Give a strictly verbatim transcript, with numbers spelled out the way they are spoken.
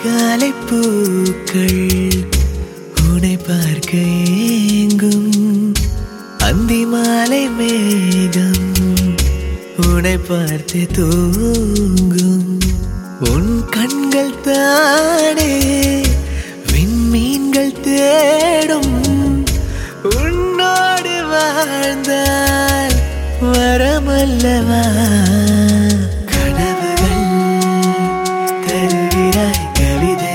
அதிகாலை பூக்கள் உன்னை பார்க்க ஏங்கும், அந்தி மாலை மேகம் உன்னை பார்த்து தூங்கும். உன் கண்கள் தானே விண்மீன்கள் தேடும், உன்னோடு வாழ்ந்தால் வரமல்லவா. கனவுகள் தருகிறாய் கவிதை